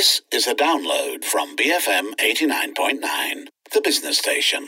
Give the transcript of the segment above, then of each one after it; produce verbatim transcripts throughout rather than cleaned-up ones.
This is a download from B F M eighty-nine point nine, the business station.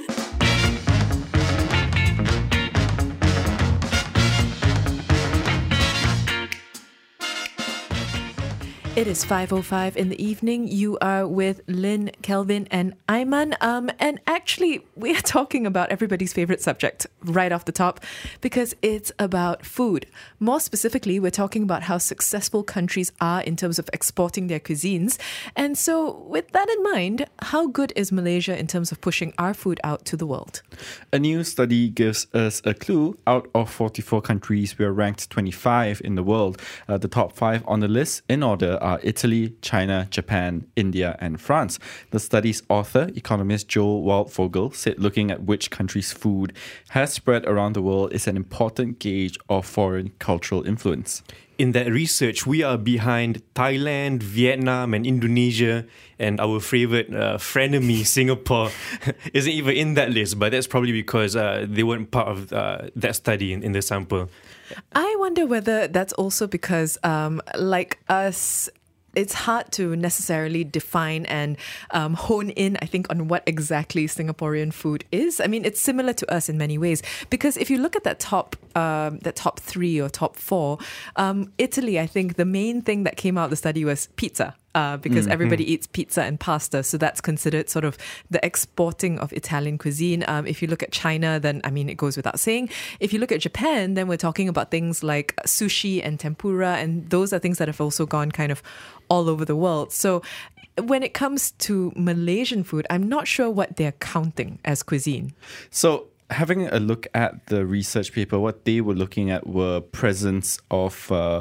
It is five oh five in the evening. You are with Lynn, Kelvin and Aiman. Um, and actually, we are talking about everybody's favorite subject right off the top because it's about food. More specifically, we're talking about how successful countries are in terms of exporting their cuisines. And so with that in mind, how good is Malaysia in terms of pushing our food out to the world? A new study gives us a clue. Out of forty-four countries, we are ranked twenty-five in the world. Uh, the top five on the list in order are Italy, China, Japan, India, and France. The study's author, economist Joel Waldvogel, said looking at which country's food has spread around the world is an important gauge of foreign cultural influence. In that research, we are behind Thailand, Vietnam, and Indonesia, and our favorite uh, frenemy, Singapore, isn't even in that list, but that's probably because uh, they weren't part of uh, that study in, in the sample. I wonder whether that's also because, um, like us, it's hard to necessarily define and um, hone in, I think, on what exactly Singaporean food is. I mean, it's similar to us in many ways. Because if you look at that top um, that top three or top four, um, Italy, I think the main thing that came out of the study was pizza. Uh, because mm-hmm. everybody eats pizza and pasta. So that's considered sort of the exporting of Italian cuisine. Um, if you look at China, then, I mean, it goes without saying. If you look at Japan, then we're talking about things like sushi and tempura. And those are things that have also gone kind of all over the world. So when it comes to Malaysian food, I'm not sure what they're counting as cuisine. So having a look at the research paper, what they were looking at were presence of uh,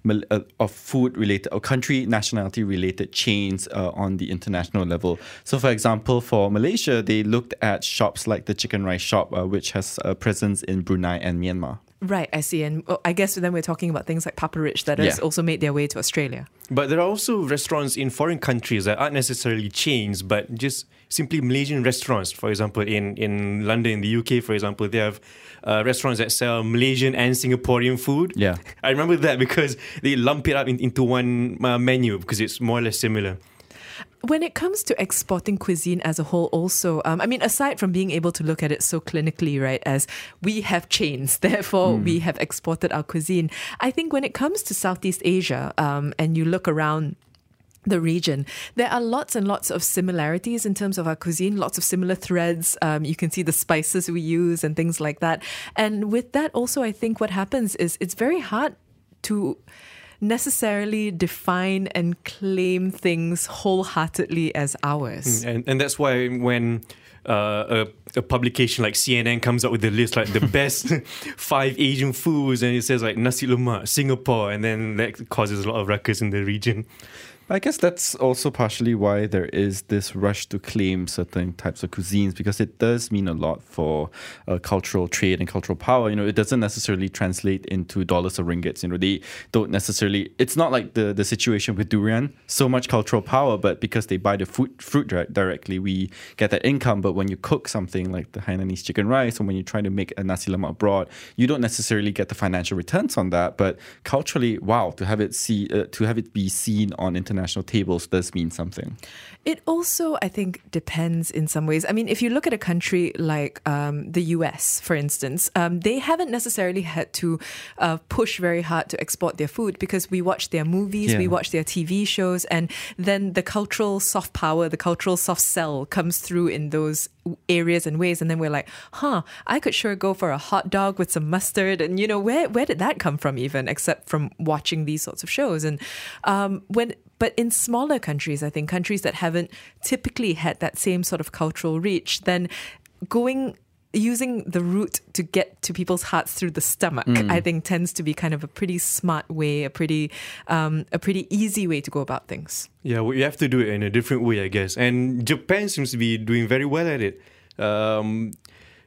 of food-related or country nationality-related chains uh, on the international level. So, for example, for Malaysia, they looked at shops like the Chicken Rice Shop, uh, which has a presence in Brunei and Myanmar. Right, I see. And I guess then we're talking about things like Papa Rich that has yeah. also made their way to Australia. But there are also restaurants in foreign countries that aren't necessarily chains, but just simply Malaysian restaurants. For example, in, in London, in the U K, for example, they have uh, restaurants that sell Malaysian and Singaporean food. Yeah. I remember that because they lump it up in, into one uh, menu because it's more or less similar. When it comes to exporting cuisine as a whole also, um, I mean, aside from being able to look at it so clinically, right, as we have chains, therefore mm. we have exported our cuisine, I think when it comes to Southeast Asia um, and you look around the region, there are lots and lots of similarities in terms of our cuisine, lots of similar threads. Um, you can see the spices we use and things like that. And with that also, I think what happens is it's very hard to necessarily define and claim things wholeheartedly as ours. And and that's why when uh, a, a publication like C N N comes up with the list, like the best five Asian foods, and it says like nasi lemak, Singapore, and then that causes a lot of ruckus in the region. I guess that's also partially why there is this rush to claim certain types of cuisines, because it does mean a lot for uh, cultural trade and cultural power. You know, it doesn't necessarily translate into dollars or ringgits. You know, they don't necessarily, it's not like the, the situation with durian, so much cultural power, but because they buy the fruit, fruit direct, directly, we get that income. But when you cook something like the Hainanese chicken rice, or when you're trying to make a nasi lemak abroad, you don't necessarily get the financial returns on that. But culturally, wow, to have it see, uh, to have it be seen on international National tables does mean something. It also, I think, depends in some ways. I mean, if you look at a country like um, the U S, for instance, um, they haven't necessarily had to uh, push very hard to export their food because we watch their movies, yeah. we watch their T V shows, and then the cultural soft power, the cultural soft sell comes through in those areas and ways. And then we're like, huh, I could sure go for a hot dog with some mustard. And, you know, where, where did that come from even, except from watching these sorts of shows? And um, when... But in smaller countries, I think countries that haven't typically had that same sort of cultural reach, then going, using the route to get to people's hearts through the stomach, mm. I think tends to be kind of a pretty smart way, a pretty, um, a pretty easy way to go about things. Yeah, well, you have to do it in a different way, I guess. And Japan seems to be doing very well at it. Um,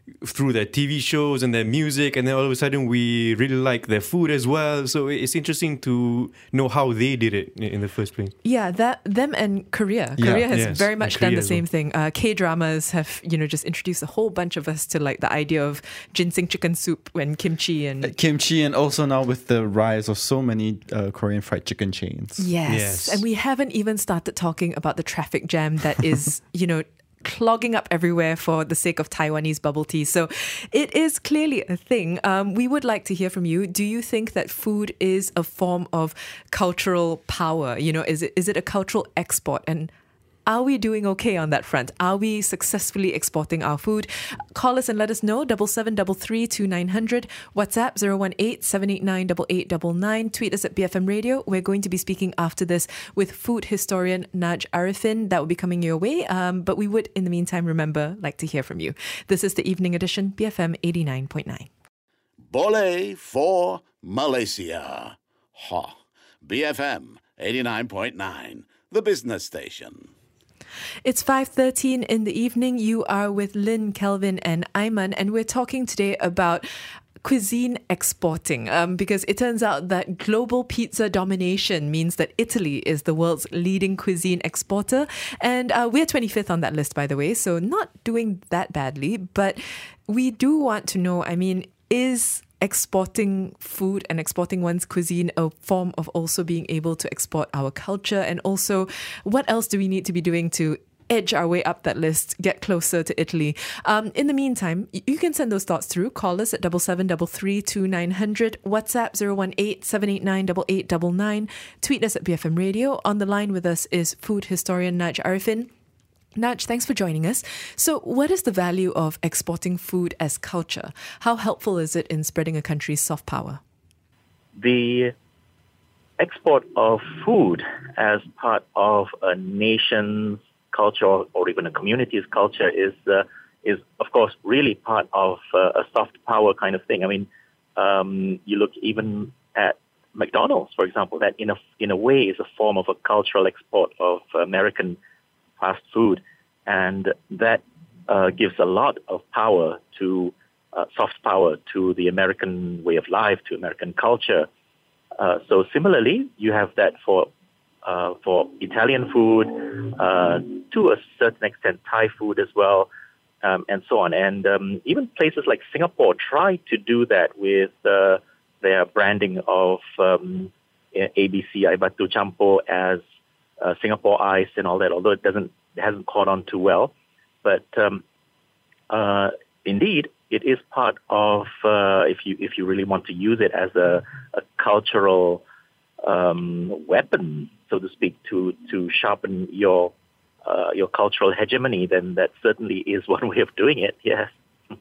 through their T V shows and their music, and then all of a sudden we really like their food as well. So it's interesting to know how they did it in the first place. Yeah, that them and Korea. Yeah. Korea has Yes, very and much Korea done the as same well. thing. Uh, K dramas have you know just introduced a whole bunch of us to like the idea of ginseng chicken soup and kimchi and Kimchi, and also now with the rise of so many uh, Korean fried chicken chains. yes. Yes. And we haven't even started talking about the traffic jam that is you know. clogging up everywhere for the sake of Taiwanese bubble tea. So it is clearly a thing. Um, we would like to hear from you. Do you think that food is a form of cultural power? You know, is it is it a cultural export? And are we doing okay on that front? Are we successfully exporting our food? Call us and let us know. Double seven double three two nine hundred. WhatsApp zero one eight seven eight nine eight eight nine nine. Tweet us at B F M Radio. We're going to be speaking after this with food historian Naj Arifin. That will be coming your way. Um, but we would, in the meantime, remember, like to hear from you. This is the Evening Edition, B F M eighty-nine point nine. Boleh for Malaysia. Ha. B F M eighty-nine point nine, the business station. It's five thirteen in the evening. You are with Lynn, Kelvin and Ayman, and we're talking today about cuisine exporting um, because it turns out that global pizza domination means that Italy is the world's leading cuisine exporter, and uh, we're twenty-fifth on that list, by the way, so not doing that badly. But we do want to know, I mean, is exporting food and exporting one's cuisine a form of also being able to export our culture? And also, what else do we need to be doing to edge our way up that list, get closer to Italy? Um, in the meantime, y- you can send those thoughts through. Call us at double seven double three two nine hundred. WhatsApp zero one eight seven eight nine eight eight nine nine. Tweet us at B F M Radio. On the line with us is food historian Naj Arifin. Naj, thanks for joining us. So what is the value of exporting food as culture? How helpful is it in spreading a country's soft power? The export of food as part of a nation's culture or even a community's culture is, uh, is of course, really part of uh, a soft power kind of thing. I mean, um, you look even at McDonald's, for example, that in a, in a way is a form of a cultural export of American fast food, and that uh, gives a lot of power to uh, soft power to the American way of life, to American culture. Uh, so similarly, you have that for uh, for Italian food, uh, to a certain extent Thai food as well, um, and so on. And um, even places like Singapore try to do that with uh, their branding of um, A B C Air Batu Campur as Uh, Singapore Ice and all that, although it doesn't, it hasn't caught on too well. But um, uh, indeed, it is part of uh, if you if you really want to use it as a, a cultural um, weapon, so to speak, to to sharpen your uh, your cultural hegemony, then that certainly is one way of doing it. Yes.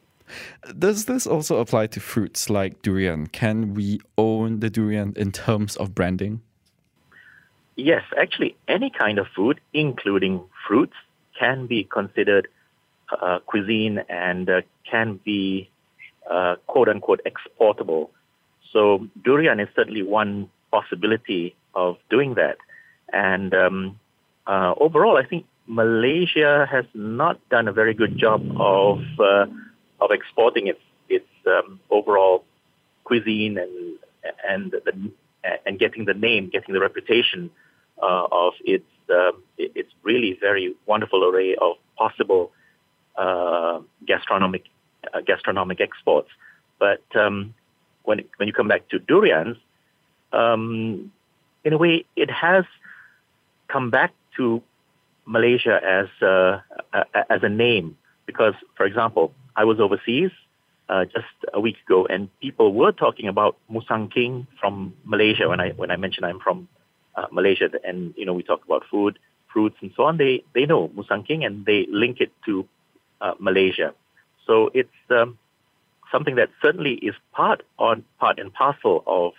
Does this also apply to fruits like durian? Can we own the durian in terms of branding? Yes, actually, any kind of food, including fruits, can be considered uh, cuisine and uh, can be uh, quote-unquote exportable. So durian is certainly one possibility of doing that. And um, uh, overall, I think Malaysia has not done a very good job of uh, of exporting its its um, overall cuisine and and the, and getting the name, getting the reputation Uh, of its uh, its really very wonderful array of possible uh, gastronomic uh, gastronomic exports. But um, when it, when you come back to durians, um, in a way, it has come back to Malaysia as uh, a, as a name because, for example, I was overseas uh, just a week ago, and people were talking about Musang King from Malaysia. When I when I mentioned I'm from Uh, Malaysia, and you know we talk about food, fruits, and so on. They they know Musang King, and they link it to uh, Malaysia. So it's um, something that certainly is part on part and parcel of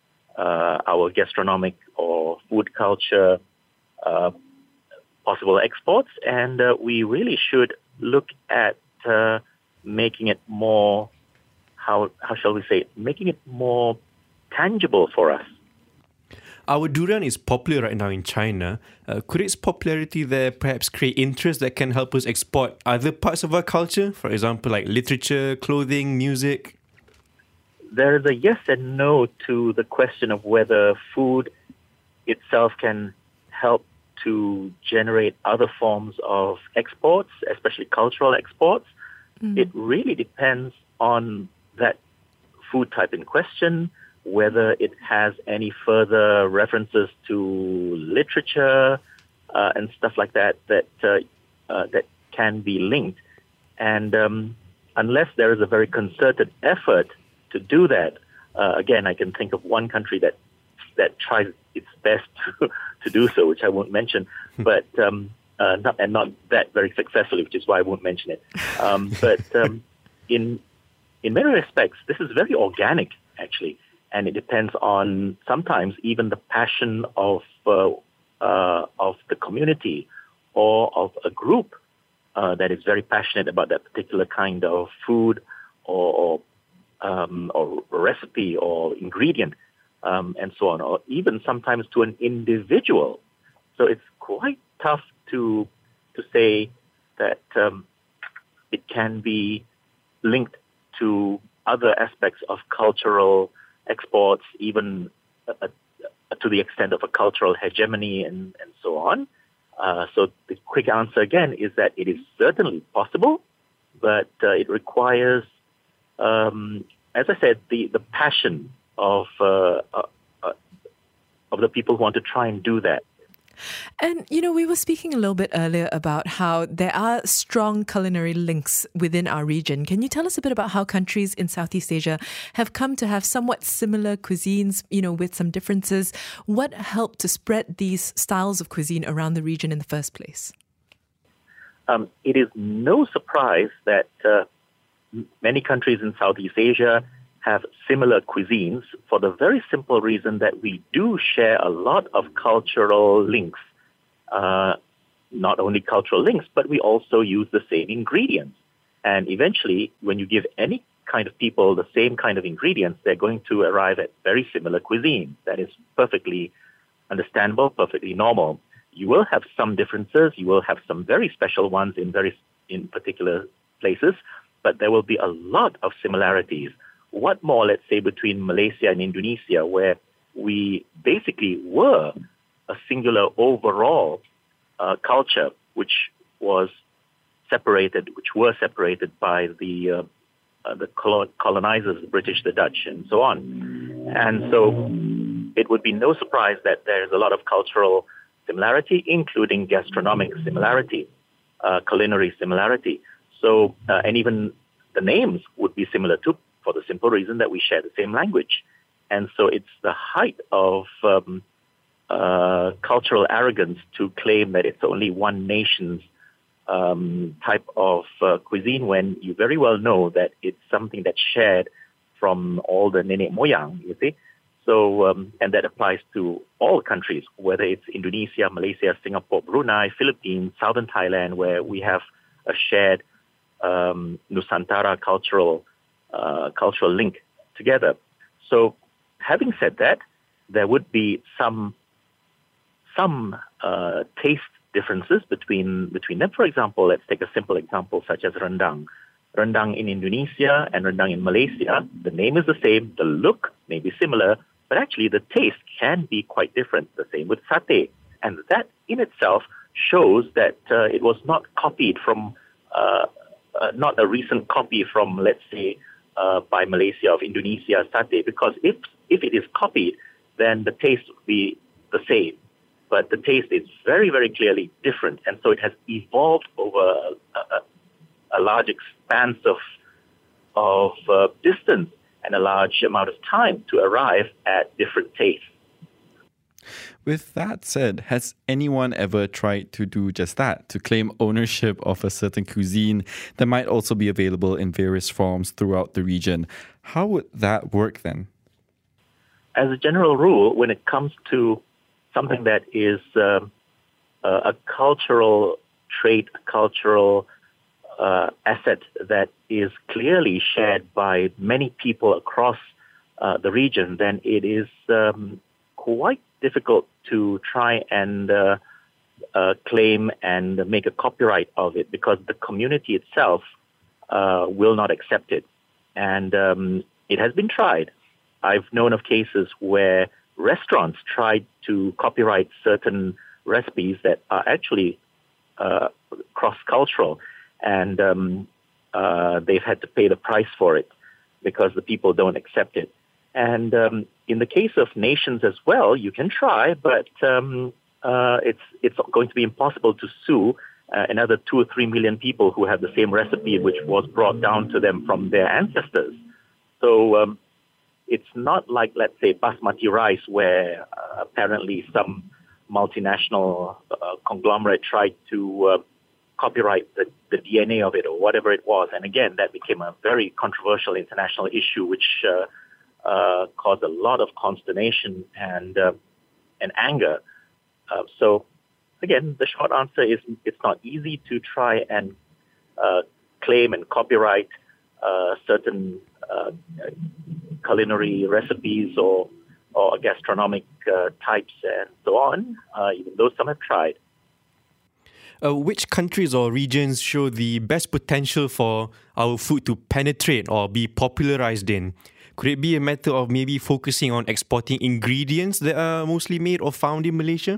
uh, our gastronomic or food culture, uh, possible exports, and uh, we really should look at uh, making it more how how shall we say, making it more tangible for us. our durian is popular right now in China. Uh, could its popularity there perhaps create interest that can help us export other parts of our culture? For example, like literature, clothing, music? There is a yes and no to the question of whether food itself can help to generate other forms of exports, especially cultural exports. Mm. It really depends on that food type in question, whether it has any further references to literature uh, and stuff like that that uh, uh, that can be linked. And um, unless there is a very concerted effort to do that, uh, again, I can think of one country that that tries its best to, to do so, which I won't mention, but um, uh, not, and not that very successfully, which is why I won't mention it. Um, but um, in in many respects, this is very organic, actually. And it depends on sometimes even the passion of uh, uh, of the community or of a group uh, that is very passionate about that particular kind of food or or, um, or recipe or ingredient, um, and so on, or even sometimes to an individual. So it's quite tough to to say that um, it can be linked to other aspects of cultural exports, even uh, uh, to the extent of a cultural hegemony and, and so on. Uh, so the quick answer again is that it is certainly possible, but uh, it requires, um, as I said, the, the passion of uh, uh, uh, of the people who want to try and do that. And, you know, we were speaking a little bit earlier about how there are strong culinary links within our region. Can you tell us a bit about how countries in Southeast Asia have come to have somewhat similar cuisines, you know, with some differences? What helped to spread these styles of cuisine around the region in the first place? Um, it is no surprise that uh, many countries in Southeast Asia have similar cuisines for the very simple reason that we do share a lot of cultural links. Uh, not only cultural links, but we also use the same ingredients. And eventually, when you give any kind of people the same kind of ingredients, they're going to arrive at very similar cuisine. That is perfectly understandable, perfectly normal. You will have some differences. You will have some very special ones in very in particular places, but there will be a lot of similarities. What more, let's say, between Malaysia and Indonesia, where we basically were a singular overall uh, culture, which was separated, which were separated by the uh, uh, the colonizers, the British, the Dutch, and so on. And so it would be no surprise that there is a lot of cultural similarity, including gastronomic similarity, uh, culinary similarity. So, uh, and even the names would be similar too, for the simple reason that we share the same language. And so it's the height of um, uh, cultural arrogance to claim that it's only one nation's um, type of uh, cuisine when you very well know that it's something that's shared from all the nenek moyang, you see. So, um, and that applies to all countries, whether it's Indonesia, Malaysia, Singapore, Brunei, Philippines, Southern Thailand, where we have a shared um, Nusantara cultural Uh, cultural link together. So, having said that, there would be some some uh, taste differences between between them. For example, let's take a simple example such as rendang. Rendang in Indonesia and rendang in Malaysia, the name is the same, the look may be similar, but actually the taste can be quite different. The same with satay, and that in itself shows that uh, it was not copied from, uh, uh, not a recent copy from, let's say, Uh, by Malaysia of Indonesia satay, because if if it is copied, then the taste would be the same, but the taste is very, very clearly different, and so it has evolved over a, a, a large expanse of of uh, distance and a large amount of time to arrive at different tastes. With that said, has anyone ever tried to do just that, to claim ownership of a certain cuisine that might also be available in various forms throughout the region? How would that work then? As a general rule, when it comes to something that is uh, a cultural trait, a cultural uh, asset that is clearly shared by many people across uh, the region, then it is um, quite difficult to try and uh, uh, claim and make a copyright of it because the community itself uh, will not accept it. And um, it has been tried. I've known of cases where restaurants tried to copyright certain recipes that are actually uh, cross-cultural, and um, uh, they've had to pay the price for it because the people don't accept it. And um, in the case of nations as well, you can try, but um, uh, it's it's going to be impossible to sue uh, another two or three million people who have the same recipe which was brought down to them from their ancestors. So um, it's not like, let's say, basmati rice, where uh, apparently some multinational uh, conglomerate tried to uh, copyright the, the D N A of it or whatever it was. And again, that became a very controversial international issue, which uh, uh, caused a lot of consternation and uh, and anger. Uh, so, again, the short answer is it's not easy to try and uh, claim and copyright uh, certain uh, culinary recipes or or gastronomic uh, types and so on, uh, even though some have tried. Uh, which countries or regions show the best potential for our food to penetrate or be popularized in? Could it be a matter of maybe focusing on exporting ingredients that are mostly made or found in Malaysia?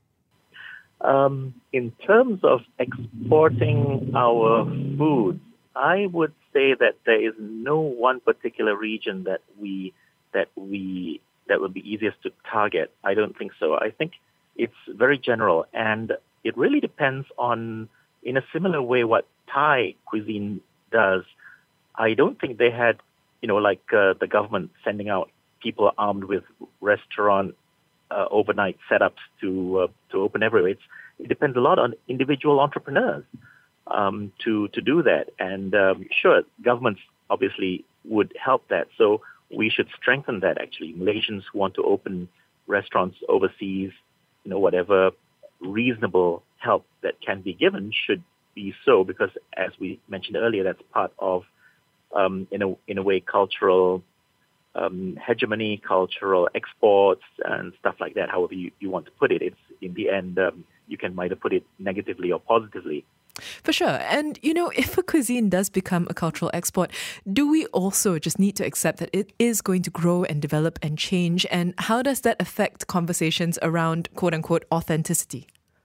Um, in terms of exporting our food, I would say that there is no one particular region that we that we that would be easiest to target. I don't think so. I think it's very general, and it really depends on, in a similar way, what Thai cuisine does. I don't think they had, you know, like uh, the government sending out people armed with restaurant uh, overnight setups to uh, to open everywhere. It's, it depends a lot on individual entrepreneurs um, to to do that. And um, sure, governments obviously would help that. So we should strengthen that, actually. Malaysians who want to open restaurants overseas, you know, whatever reasonable help that can be given should be so, because as we mentioned earlier, that's part of, um, in a in a way, cultural um, hegemony, cultural exports, and stuff like that. However you, you want to put it, it's in the end um, you can either put it negatively or positively. For sure. And, you know, if a cuisine does become a cultural export, do we also just need to accept that it is going to grow and develop and change? And how does that affect conversations around, quote unquote, authenticity?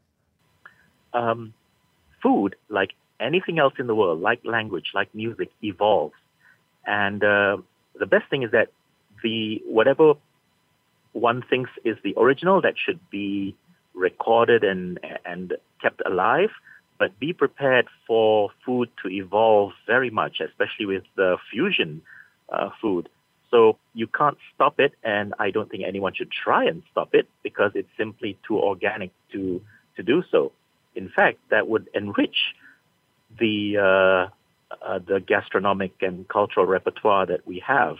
Um, food, like anything else in the world, like language, like music, evolves. And uh, the best thing is that the whatever one thinks is the original, that should be recorded and and kept alive. But be prepared for food to evolve very much, especially with the fusion uh, food. So you can't stop it, and I don't think anyone should try and stop it because it's simply too organic to to do so. In fact, that would enrich the uh, uh, the gastronomic and cultural repertoire that we have.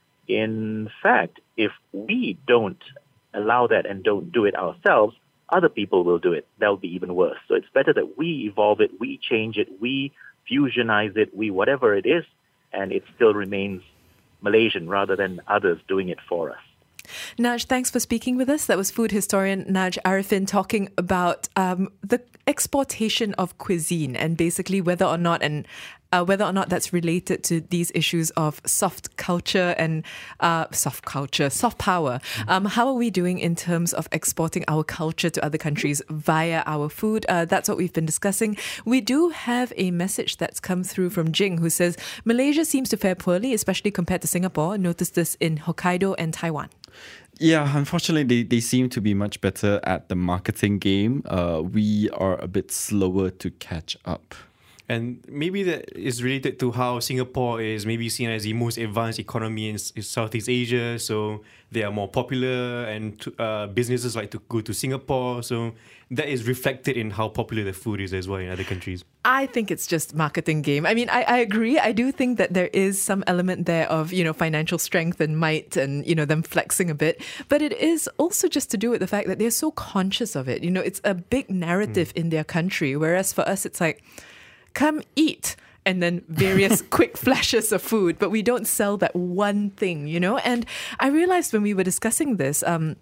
In fact, if we don't allow that and don't do it ourselves, other people will do it. That'll be even worse. So it's better that we evolve it, we change it, we fusionize it, we whatever it is, and it still remains Malaysian rather than others doing it for us. Naj, thanks for speaking with us. That was food historian Naj Arifin talking about um, the exportation of cuisine and basically whether or not and uh, whether or not that's related to these issues of soft culture and uh, soft culture, soft power. Um, how are we doing in terms of exporting our culture to other countries via our food? Uh, that's what we've been discussing. We do have a message that's come through from Jing, who says Malaysia seems to fare poorly, especially compared to Singapore. Notice this in Hokkaido and Taiwan. Yeah, unfortunately, they, they seem to be much better at the marketing game. Uh, we are a bit slower to catch up. And maybe that is related to how Singapore is maybe seen as the most advanced economy in, in Southeast Asia. So they are more popular and uh, businesses like to go to Singapore. So that is reflected in how popular the food is as well in other countries. I think it's just marketing game. I mean, I, I agree. I do think that there is some element there of, you know, financial strength and might and, you know, them flexing a bit. But it is also just to do with the fact that they're so conscious of it. You know, it's a big narrative mm. in their country. Whereas for us, it's like, come eat, and then various quick flashes of food, but we don't sell that one thing, you know? And I realized when we were discussing this, um,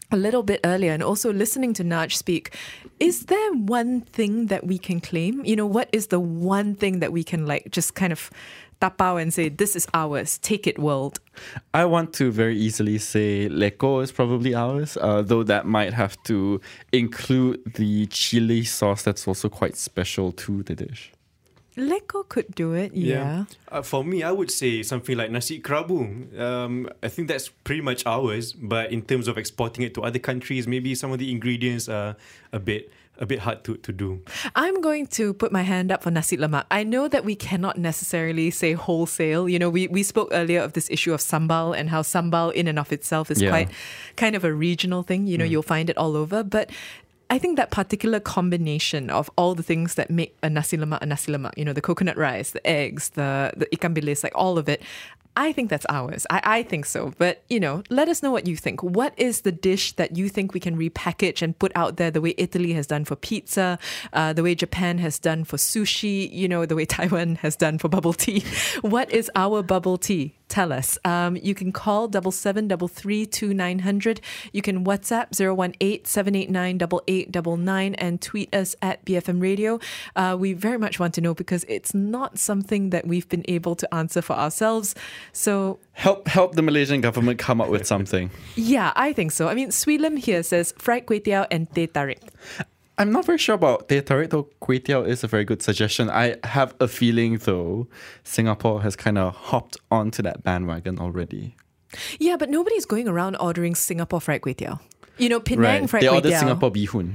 a little bit earlier and also listening to Naj speak, is there one thing that we can claim? You know, what is the one thing that we can like just kind of tapao and say, this is ours, take it world? I want to very easily say leko is probably ours, uh, though that might have to include the chili sauce that's also quite special to the dish. Leko could do it, yeah. Uh, for me, I would say something like nasi kerabu. Um, I think that's pretty much ours, but in terms of exporting it to other countries, maybe some of the ingredients are a bit a bit hard to, to do. I'm going to put my hand up for nasi lemak. I know that we cannot necessarily say wholesale. You know, we, we spoke earlier of this issue of sambal and how sambal in and of itself is Yeah. quite kind of a regional thing. You know, Mm. you'll find it all over. But I think that particular combination of all the things that make a nasi lemak a nasi lemak, you know, the coconut rice, the eggs, the, the ikan bilis, like all of it, I think that's ours. I, I think so. But, you know, let us know what you think. What is the dish that you think we can repackage and put out there the way Italy has done for pizza, uh, the way Japan has done for sushi, you know, the way Taiwan has done for bubble tea? What is our bubble tea? Tell us. Um, you can call double seven double three two nine hundred. You can WhatsApp zero one eight seven eight nine double eight double nine and tweet us at B F M Radio. Uh, we very much want to know because it's not something that we've been able to answer for ourselves. So Help help the Malaysian government come up with something. yeah, I think so. I mean, Sweelim here says fried kway teow and teh tarik. I'm not very sure about teh tarik, though kway teow is a very good suggestion. I have a feeling, though, Singapore has kind of hopped onto that bandwagon already. Yeah, but nobody's going around ordering Singapore fried kway teow. You know, Penang fried They kway order teow. Singapore bihun.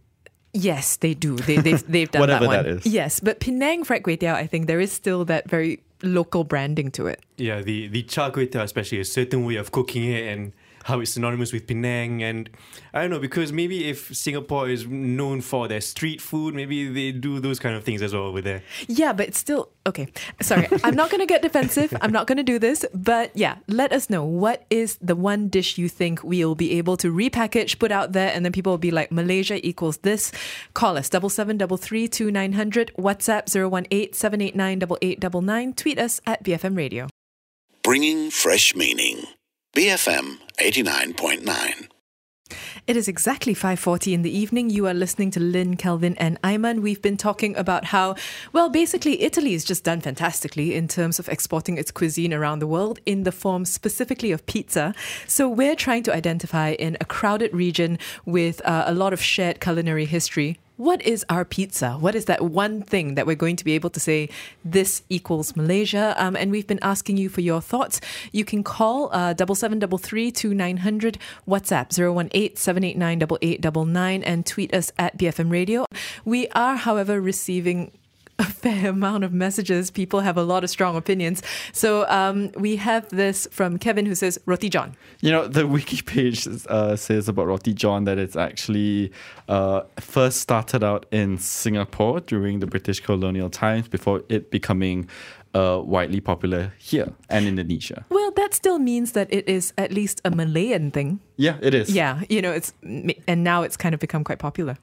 Yes, they do. They, they've, they've done Whatever that one. that is. Yes, but Penang fried kway teow, I think there is still that very local branding to it. Yeah, the, the char kway teow especially, a certain way of cooking it and how it's synonymous with Penang. And I don't know, because maybe if Singapore is known for their street food, maybe they do those kind of things as well over there. Yeah, but it's still okay. Sorry, I'm not going to get defensive. I'm not going to do this. But yeah, let us know what is the one dish you think we'll be able to repackage, put out there, and then people will be like, Malaysia equals this. Call us double seven double three two nine hundred. WhatsApp zero one eight seven eight nine double eight double nine. Tweet us at B F M Radio. Bringing fresh meaning. B F M eighty-nine point nine. It is exactly five forty in the evening. You are listening to Lynn, Kelvin and Ayman. We've been talking about how, well, basically Italy has just done fantastically in terms of exporting its cuisine around the world in the form specifically of pizza. So we're trying to identify in a crowded region with uh, a lot of shared culinary history, what is our pizza? What is that one thing that we're going to be able to say, this equals Malaysia? Um, and we've been asking you for your thoughts. You can call uh, double seven double three two nine hundred, WhatsApp zero one eight seven eight nine double eight double nine, and tweet us at B F M Radio. We are, however, receiving a fair amount of messages. People have a lot of strong opinions. So um, we have this from Kevin who says, Roti John. You know, the wiki page uh, says about Roti John that it's actually uh, first started out in Singapore during the British colonial times before it becoming uh, widely popular here and Indonesia. Well, that still means that it is at least a Malayan thing. Yeah, it is. Yeah, you know, it's and now it's kind of become quite popular.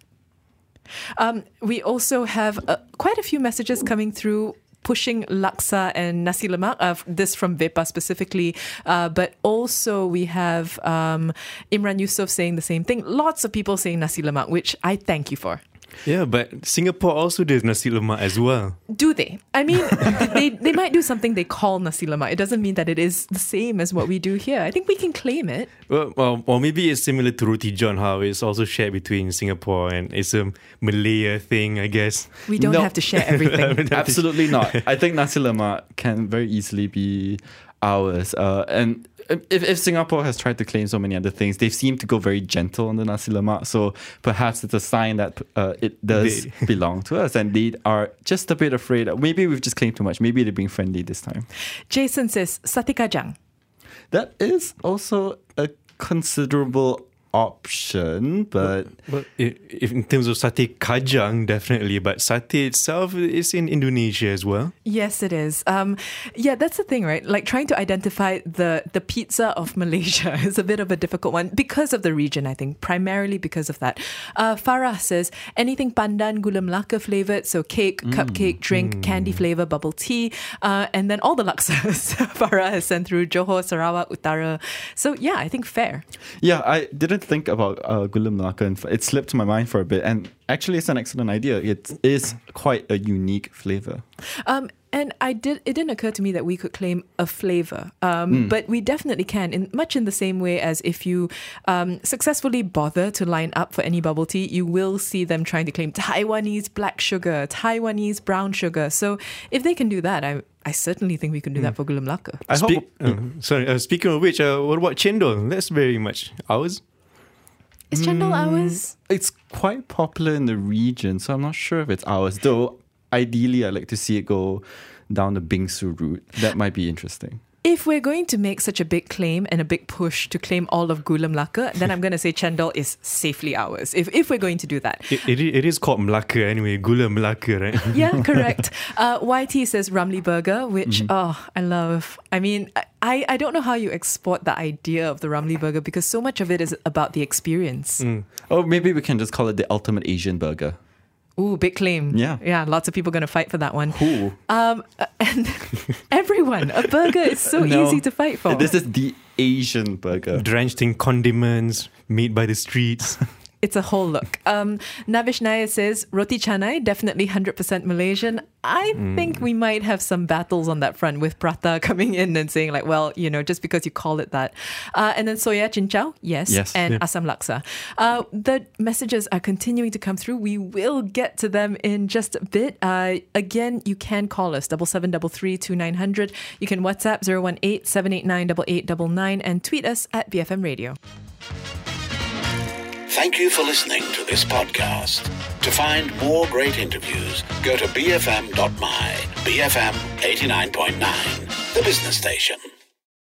Um, we also have uh, quite a few messages coming through pushing laksa and nasi lemak, uh, this from Vepa specifically, uh, but also we have um, Imran Yusof saying the same thing. Lots of people saying nasi lemak, which I thank you for. Yeah, but Singapore also does nasi lemak as well. Do they? I mean, they, they might do something they call nasi lemak. It doesn't mean that it is the same as what we do here. I think we can claim it. Well, well, or maybe it's similar to Roti John, how it's also shared between Singapore and it's a Malaya thing, I guess. We don't No. have to share everything. Absolutely not. I think nasi lemak can very easily be ours. Uh, and if, if Singapore has tried to claim so many other things, they seem to go very gentle on the nasi lemak. So perhaps it's a sign that uh, it does They- belong to us, and they are just a bit afraid. Maybe we've just claimed too much. Maybe they're being friendly this time. Jason says, Sate Kajang. That is also a considerable option, but Well, i- if in terms of satay kajang, definitely, but satay itself is in Indonesia as well. Yes, it is. Um, yeah, that's the thing, right? Like trying to identify the the pizza of Malaysia is a bit of a difficult one because of the region, I think, primarily because of that. Uh, Farah says, anything pandan gula melaka flavored, so cake, cupcake, drink, candy flavor, bubble tea, uh, and then all the laksas Farah has sent through Johor, Sarawak, Utara. So yeah, I think fair. yeah, I didn't think about uh, Gula Melaka, and it slipped my mind for a bit. And actually, it's an excellent idea. It is quite a unique flavor. Um, and I did. It didn't occur to me that we could claim a flavor, um, mm. but we definitely can. In much in the same way as if you um, successfully bother to line up for any bubble tea, you will see them trying to claim Taiwanese black sugar, Taiwanese brown sugar. So if they can do that, I. I certainly think we can do that for Gula Melaka. I Spe- hope. Uh, sorry, uh, speaking of which, uh, what about cendol? That's very much ours. Is cendol mm, ours? It's quite popular in the region, so I'm not sure if it's ours. Though, ideally, I'd like to see it go down the bingsu route. That might be interesting. If we're going to make such a big claim and a big push to claim all of Gula Melaka, then I'm going to say cendol is safely ours, if if we're going to do that. It, it, it is called Melaka anyway, Gula Melaka, right? Yeah, correct. Uh, Y T says Ramly Burger, which, mm-hmm. oh, I love. I mean, I, I don't know how you export the idea of the Ramly Burger because so much of it is about the experience. Mm. Or maybe we can just call it the ultimate Asian burger. Ooh, big claim. Yeah. Yeah, lots of people going to fight for that one. Who? Um, and everyone. A burger is so no, easy to fight for. This is the Asian burger. Drenched in condiments, made by the streets. It's a whole look. Um, Navish Nair says, Roti Canai, definitely one hundred percent Malaysian. I mm. think we might have some battles on that front with Prata coming in and saying like, well, you know, just because you call it that. Uh, and then Soya Cincau, yes. yes. And yeah. Asam Laksa. Uh, the messages are continuing to come through. We will get to them in just a bit. Uh, again, you can call us, double seven double three two nine hundred. You can WhatsApp zero one eight seven eight nine eight eight nine nine and tweet us at B F M Radio. Thank you for listening to this podcast. To find more great interviews, go to b f m dot my. B F M eighty-nine point nine, the business station.